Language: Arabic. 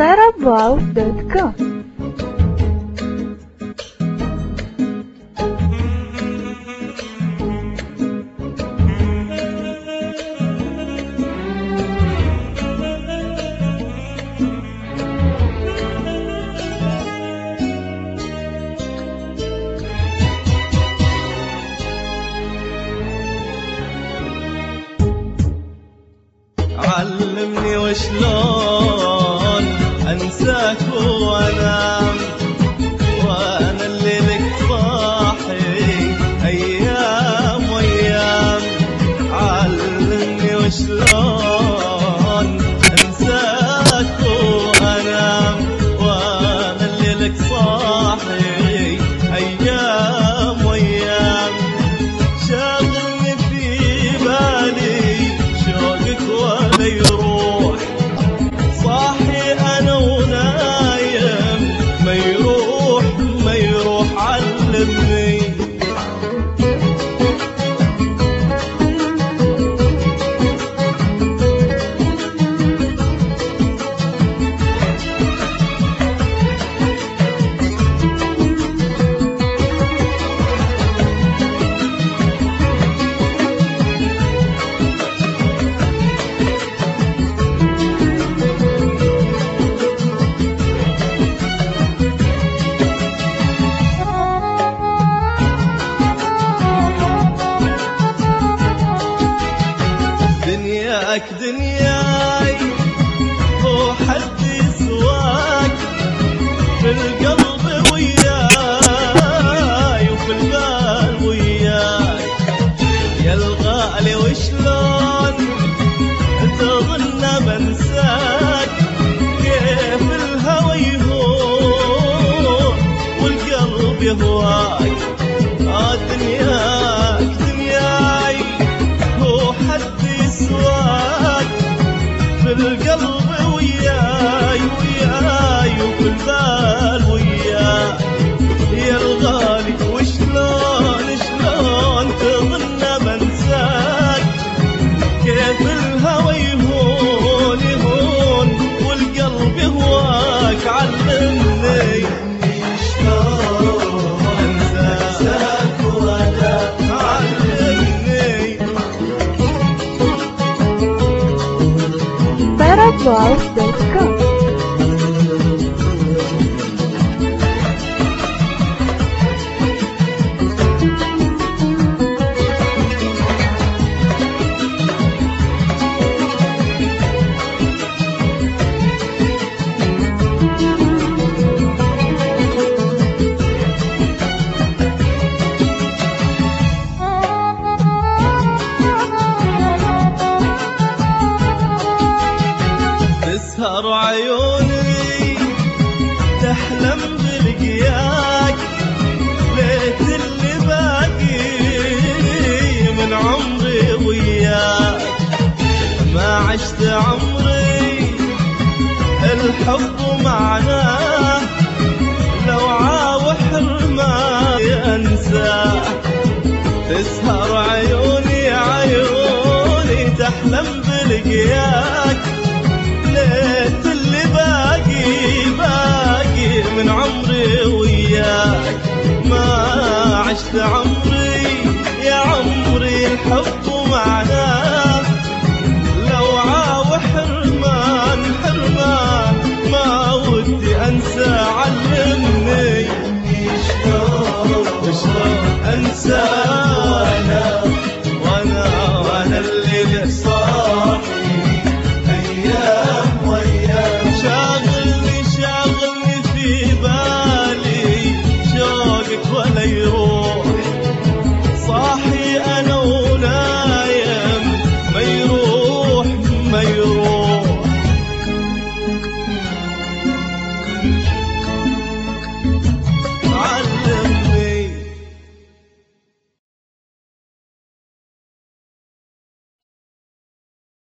terabrowse.com. علمني وشلون انساك وانام وانا اللي لك صاحي ايام وايام. علمني وشلون انساك وانام وانا اللي لك صاحي ايام وايام. شاغلني في بالي شوقك ولا يروح، صاحي انا ونايم ما يروح ما يروح. علمني دنياك دنياي هو حد يسواك، في القلب وياي وفي البال وياي. يا الغالي وشلون تظن بنساك، كيف الهوى يهون والقلب يهواك. دنياك دنياي هو حد يسواك، في القلب وياي وياي وفي البال وياي. يا الغالي وشلون شلون تظن بنساك، كيف الهوى يهون يهون والقلب يهواك. علمني شلون انساك وانا علمني terabrowse.com. تسهر عيوني تحلم بلقياك، ليت اللي باقي من عمري وياك. ما عشت عمري الحب معناه، لو عاوح حرماني انساه. تسهر عيوني عيوني تحلم بلقياك، ليت اللي باقي باقي من عمري وياك. ما عشت عمري يا عمري الحب